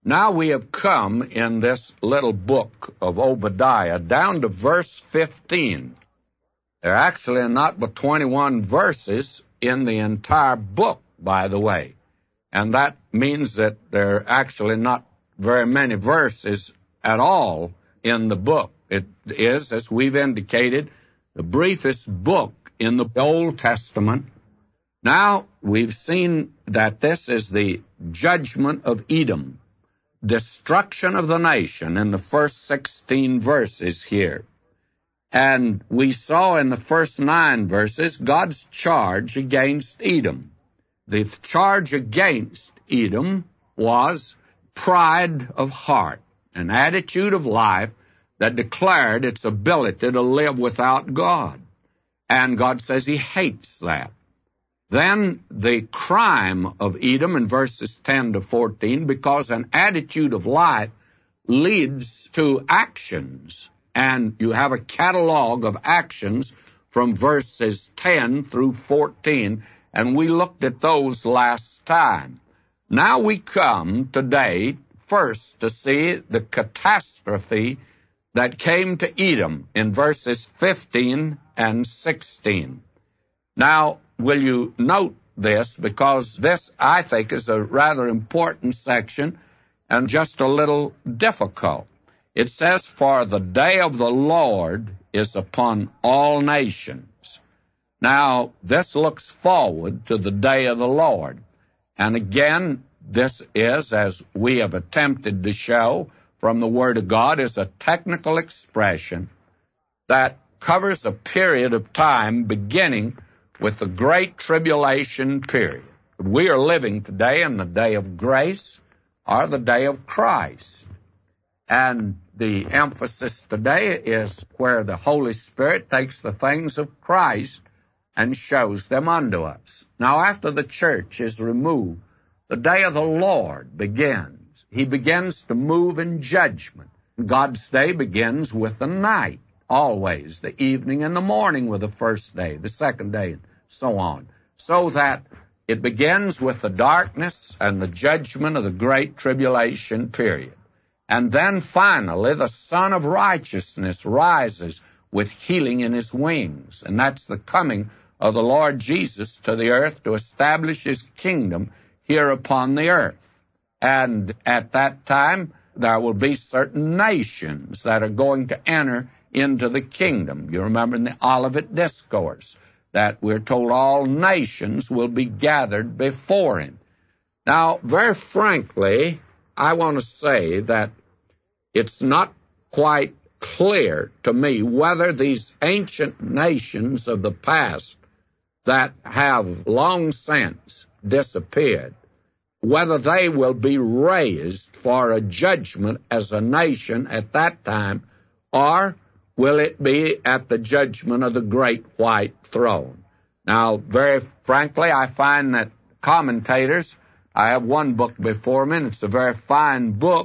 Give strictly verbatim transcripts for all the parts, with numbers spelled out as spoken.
Now we have come in this little book of Obadiah down to verse fifteen. There are actually not but twenty-one verses in the entire book, by the way. And that means that there are actually not very many verses at all in the book. It is, as we've indicated, the briefest book in the Old Testament. Now, we've seen that this is the judgment of Edom, destruction of the nation in the first sixteen verses here. And we saw in the first nine verses God's charge against Edom. The charge against Edom was pride of heart, an attitude of life that declared its ability to live without God. And God says he hates that. Then the crime of Edom in verses ten to fourteen, because an attitude of life leads to actions. And you have a catalog of actions from verses ten through fourteen, and we looked at those last time. Now we come today first to see the catastrophe that came to Edom in verses fifteen and sixteen. Now, will you note this, because this, I think, is a rather important section and just a little difficult. It says, "For the day of the Lord is upon all nations." Now, this looks forward to the day of the Lord. And again, this is, as we have attempted to show from the Word of God, is a technical expression that covers a period of time beginning with the Great Tribulation period. We are living today in the day of grace, or the day of Christ. And the emphasis today is where the Holy Spirit takes the things of Christ and shows them unto us. Now, after the church is removed, the day of the Lord begins. He begins to move in judgment. God's day begins with the night, always. The evening and the morning were the first day, the second day, and so on. So that it begins with the darkness and the judgment of the Great Tribulation period. And then finally, the Son of Righteousness rises with healing in his wings. And that's the coming of the Lord Jesus to the earth to establish his kingdom here upon the earth. And at that time, there will be certain nations that are going to enter into the kingdom. You remember in the Olivet Discourse that we're told all nations will be gathered before him. Now, very frankly, I want to say that it's not quite clear to me whether these ancient nations of the past that have long since disappeared, whether they will be raised for a judgment as a nation at that time, or will it be at the judgment of the great white throne? Now, very frankly, I find that commentators, I have one book before me, and it's a very fine book,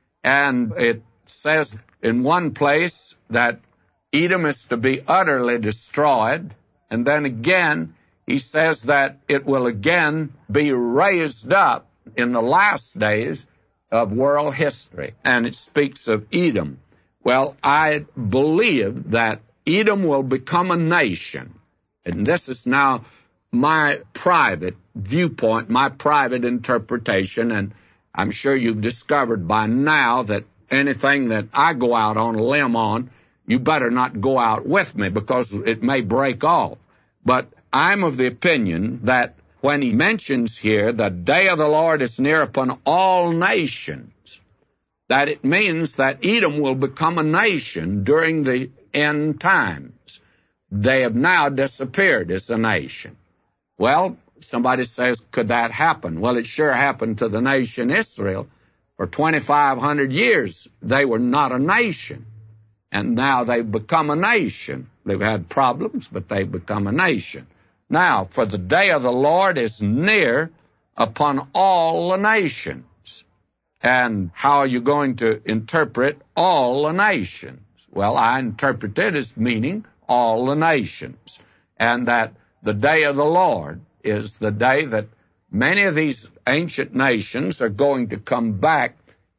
and it says in one place that Edom is to be utterly destroyed, and then again, he says that it will again be raised up in the last days of world history, and it speaks of Edom. Well, I believe that Edom will become a nation, and this is now my private viewpoint, my private interpretation, and I'm sure you've discovered by now that anything that I go out on a limb on, you better not go out with me because it may break off. But I'm of the opinion that when he mentions here, the day of the Lord is near upon all nations, that it means that Edom will become a nation during the end times. They have now disappeared as a nation. Well, somebody says, could that happen? Well, it sure happened to the nation Israel. For twenty-five hundred years, they were not a nation. And now they've become a nation. They've had problems, but they've become a nation. Now, for the day of the Lord is near upon all the nations. And how are you going to interpret all the nations? Well, I interpret it as meaning all the nations. And that the day of the Lord is the day that many of these ancient nations are going to come back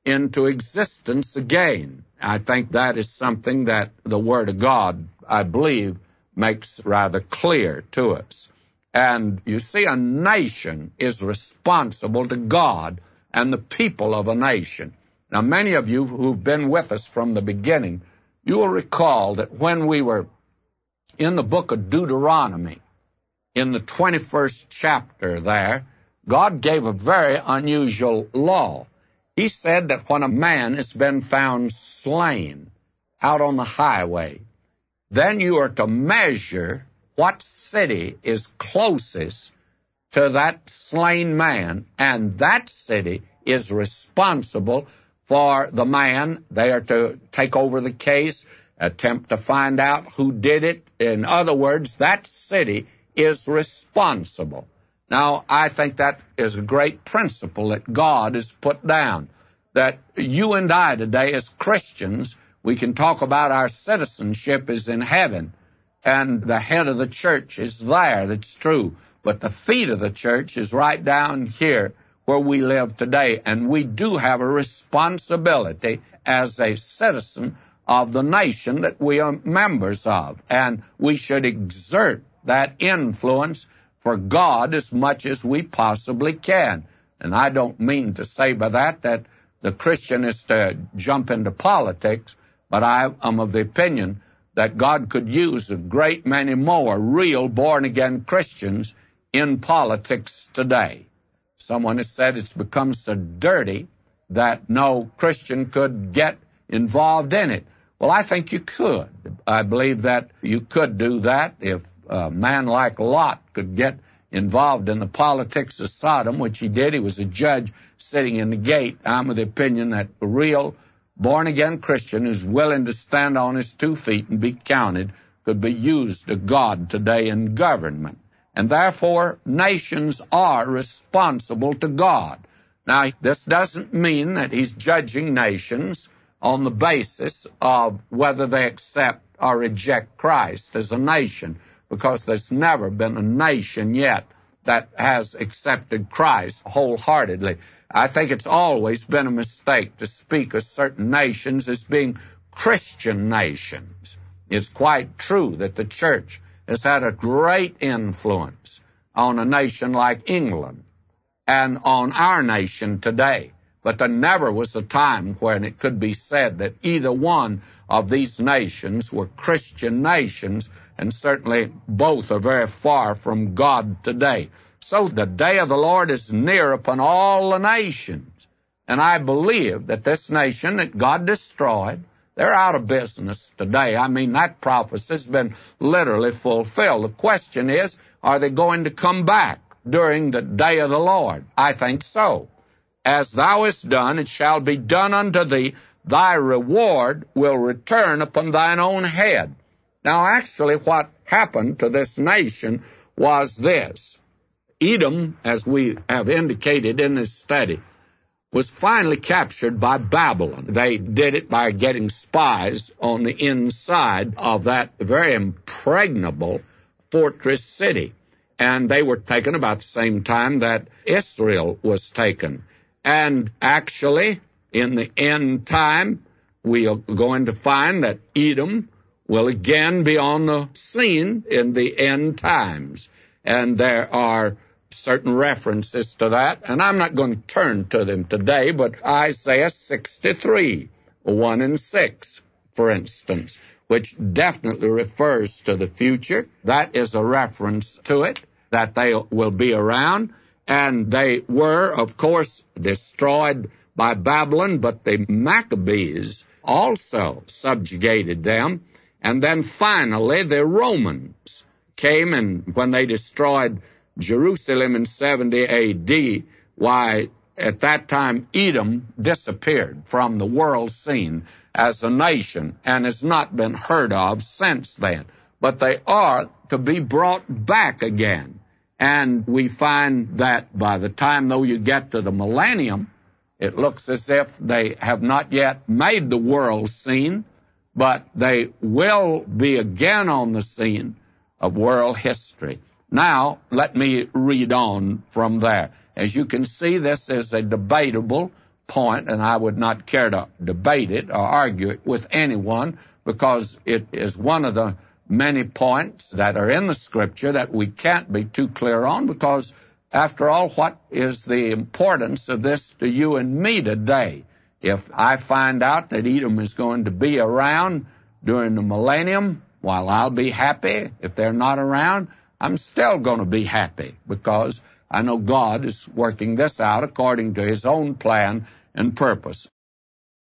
into existence again. I think that is something that the Word of God, I believe, makes rather clear to us. And you see, a nation is responsible to God and the people of a nation. Now, many of you who've been with us from the beginning, you will recall that when we were in the book of Deuteronomy, in the twenty-first chapter there, God gave a very unusual law. He said that when a man has been found slain out on the highway, then you are to measure what city is closest to that slain man, and that city is responsible for the man. They are to take over the case, attempt to find out who did it. In other words, that city is responsible. Now, I think that is a great principle that God has put down, that you and I today as Christians, we can talk about our citizenship is in heaven, and the head of the church is there. That's true. But the feet of the church is right down here where we live today, and we do have a responsibility as a citizen of the nation that we are members of, and we should exert that influence for God as much as we possibly can. And I don't mean to say by that that the Christian is to jump into politics, but I am of the opinion that God could use a great many more real born-again Christians in politics today. Someone has said it's become so dirty that no Christian could get involved in it. Well, I think you could. I believe that you could do that if a man like Lot could get involved in the politics of Sodom, which he did. He was a judge sitting in the gate. I'm of the opinion that a real born-again Christian who's willing to stand on his two feet and be counted could be used to God today in government. And therefore, nations are responsible to God. Now, this doesn't mean that he's judging nations on the basis of whether they accept or reject Christ as a nation, because there's never been a nation yet that has accepted Christ wholeheartedly. I think it's always been a mistake to speak of certain nations as being Christian nations. It's quite true that the church has had a great influence on a nation like England and on our nation today. But there never was a time when it could be said that either one of these nations were Christian nations, and certainly both are very far from God today. So the day of the Lord is near upon all the nations. And I believe that this nation that God destroyed, they're out of business today. I mean, that prophecy has been literally fulfilled. The question is, are they going to come back during the day of the Lord? I think so. As thou hast done, it shall be done unto thee. Thy reward will return upon thine own head. Now, actually, what happened to this nation was this. Edom, as we have indicated in this study, was finally captured by Babylon. They did it by getting spies on the inside of that very impregnable fortress city. And they were taken about the same time that Israel was taken. And actually, in the end time, we are going to find that Edom will again be on the scene in the end times. And there are certain references to that, and I'm not going to turn to them today, but Isaiah sixty-three, one and six, for instance, which definitely refers to the future. That is a reference to it, that they will be around, and they were, of course, destroyed by Babylon, but the Maccabees also subjugated them, and then finally the Romans came, and when they destroyed Jerusalem in seventy A D, why, at that time, Edom disappeared from the world scene as a nation and has not been heard of since then. But they are to be brought back again. And we find that by the time, though, you get to the millennium, it looks as if they have not yet made the world scene, but they will be again on the scene of world history. Now, let me read on from there. As you can see, this is a debatable point, and I would not care to debate it or argue it with anyone, because it is one of the many points that are in the Scripture that we can't be too clear on, because, after all, what is the importance of this to you and me today? If I find out that Edom is going to be around during the millennium, while I'll be happy, if they're not around, I'm still going to be happy, because I know God is working this out according to His own plan and purpose.